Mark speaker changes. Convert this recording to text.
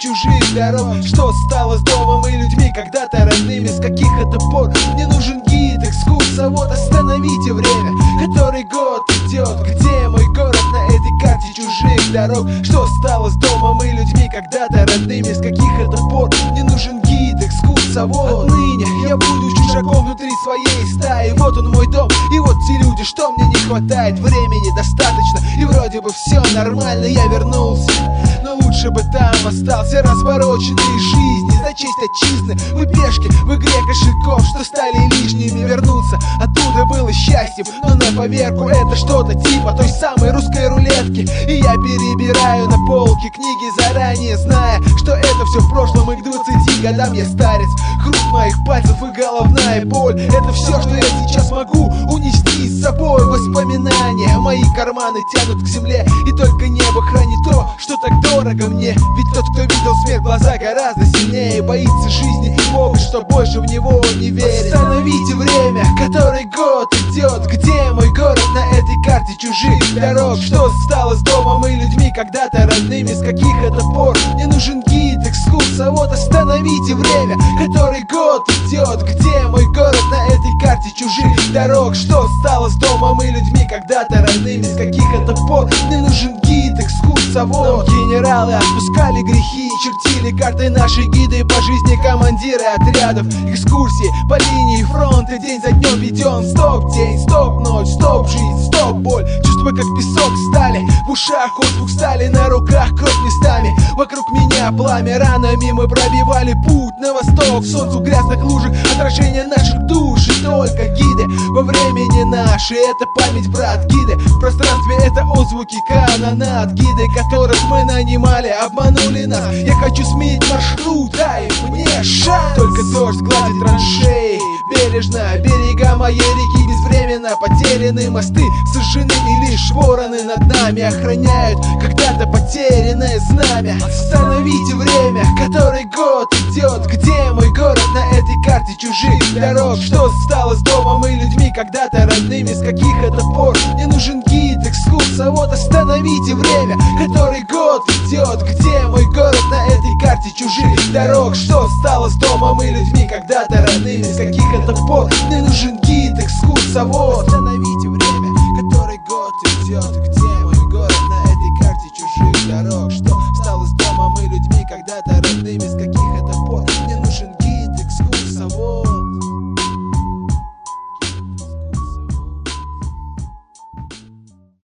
Speaker 1: чужих дорог. Что стало с домом и людьми, когда-то родными? С каких это пор мне нужен гид, экскурсовод? Остановите время, который год идет. Где мой город на этой карте чужих дорог? Что стало с домом и людьми, когда-то родными? С каких это пор мне нужен гид, экскурсовод? Отныне я буду чужаком внутри своей стаи. Вот он мой дом, и вот те люди, что мне не хватает. Времени достаточно, и вроде бы все нормально. Я вернулся, но лучше бы там остался. Развороченные жизни за честь отчизны. Мы пешки в игре кошельков, что стали лишними. Вернуться оттуда было счастьем, но на поверку это что-то типа той самой русской рулетки. И я перебираю на полке книги, заранее зная, что это все в прошлом, и к 20 годам я старец. Хруст моих пальцев и головная боль — это все, что я сейчас могу унести с собой. Воспоминания мои карманы тянут к земле, и только небо хранит то, что так дорого мне. Ведь тот, кто видел смерть в глаза, гораздо сильнее боится жизни и Бога, что больше в него не верит. Остановите время, который год идет. Где мой город на этой карте чужих дорог? Что стало с домом и людьми, когда-то родными? С каких это пор мне нужен гид, экскурсовод? Остановите время, который год идет. Где мой город на этой карте чужих дорог? Что стало с домом и людьми, когда-то родными? С каких это пор мне нужен гид, экскурсовод? Нам генералы отпускали грехи, чертили карты наши гиды по жизни, командиры отрядов. Экскурсии по линии фронта день за днем ведем. Стоп день, стоп ночь, стоп жизнь, стоп боль. Чувства как песок стали, в ушах отзвук стали, на руках кровь местами. Вокруг меня пламя, ранами мы пробивали путь на восток. Солнцу в грязных лужах отражение наших душ. И только гиды во времени наши — это память, брат. Гиды в пространстве — это отзвуки канонат. Гиды, которых мы нанимали, обманули нас. Я хочу сменить маршрут, дай мне шанс. Только дождь гладит траншеи бережно, берега моей реки безвременно потеряны. Мосты сожжены, и лишь вороны над нами охраняют когда-то потерянное знамя. Остановите время, который год идет. Где мой город на этой карте чужих дорог? Что стало с домом и людьми, когда-то родными? С каких это пор мне нужен гид, экскурсовод? Остановите время, который год идет. Где мой город на этой карте чужих дорог? Что стало с домом и людьми, когда-то родными? С каких это пор мне нужен гид, экскурсовод?